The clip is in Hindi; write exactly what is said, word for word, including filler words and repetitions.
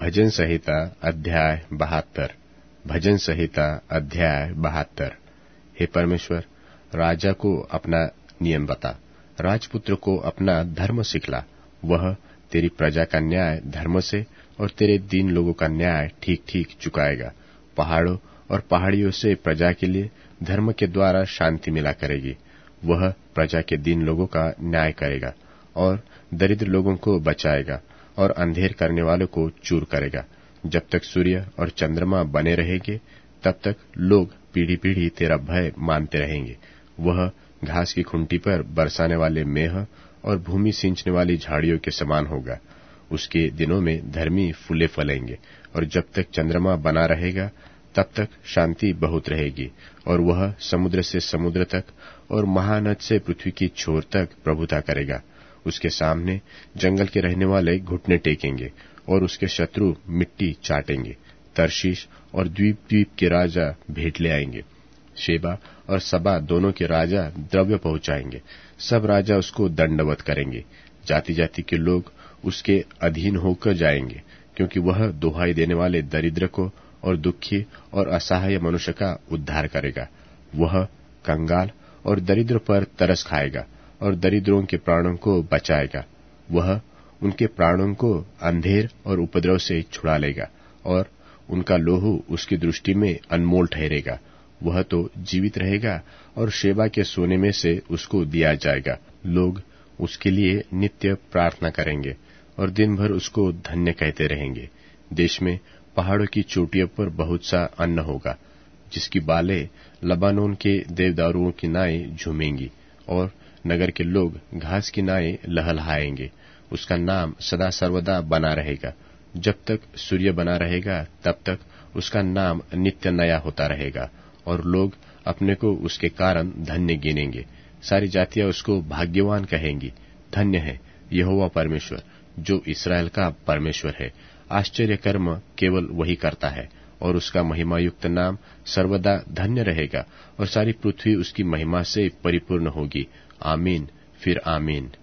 भजन संहिता अध्याय बहत्तर। भजन संहिता अध्याय बहत्तर। हे परमेश्वर, राजा को अपना नियम बता, राजपुत्र को अपना धर्म सिखला। वह तेरी प्रजा का न्याय धर्म से और तेरे दीन लोगों का न्याय ठीक ठीक चुकाएगा। पहाड़ों और पहाड़ियों से प्रजा के लिए धर्म के द्वारा शांति मिला करेगी। वह प्रजा के दीन लोगों का न्याय करेगा और दरिद्र लोगों को बचाएगा और अंधेर करने वालों को चूर करेगा। जब तक सूर्य और चंद्रमा बने रहेंगे, तब तक लोग पीढ़ी पीढ़ी तेरा भय मानते रहेंगे। वह घास की खुंटी पर बरसाने वाले मेह और भूमि सींचने वाली झाड़ियों के समान होगा। उसके दिनों में धर्मी फूले फलेंगे और जब तक चंद्रमा बना रहेगा, तब तक शांति बहुत रहेगी। और वह समुद्र से समुद्र तक और महानद से पृथ्वी की छोर तक प्रभुता करेगा। उसके सामने जंगल के रहने वाले घुटने टेकेंगे और उसके शत्रु मिट्टी चाटेंगे। तर्शीश और द्वीप द्वीप के राजा भेंट ले आएंगे। शेबा और सबा दोनों के राजा द्रव्य पहुंचाएंगे। सब राजा उसको दंडवत करेंगे। जाति जाति के लोग उसके अधीन होकर जाएंगे, क्योंकि वह दुहाई देने वाले दरिद्र को और दुखी और असहाय मनुष्य का उद्धार करेगा। वह कंगाल और दरिद्र पर तरस खाएगा और दरिद्रों के प्राणों को बचाएगा। वह उनके प्राणों को अंधेर और उपद्रव से छुड़ा लेगा और उनका लोहू उसकी दृष्टि में अनमोल ठहरेगा। वह तो जीवित रहेगा और शेबा के सोने में से उसको दिया जाएगा। लोग उसके लिए नित्य प्रार्थना करेंगे और दिन भर उसको धन्य कहते रहेंगे। देश में पहाड़ों की चोटियों पर बहुत सा अन्न होगा, जिसकी बालें लबानोन के देवदारुओं की नाएं झूमेंगी और नगर के लोग घास की नाएं लहलहाएंगे। उसका नाम सदा सर्वदा बना रहेगा। जब तक सूर्य बना रहेगा, तब तक उसका नाम नित्य नया होता रहेगा और लोग अपने को उसके कारण धन्य गिनेंगे। सारी जातियां उसको भाग्यवान कहेंगी। धन्य है यहोवा परमेश्वर, जो इस्राएल का परमेश्वर है। आश्चर्य कर्म केवल वही करता है और उसका महिमायुक्त नाम सर्वदा धन्य रहेगा और सारी पृथ्वी उसकी महिमा से परिपूर्ण होगी। आमीन फिर आमीन।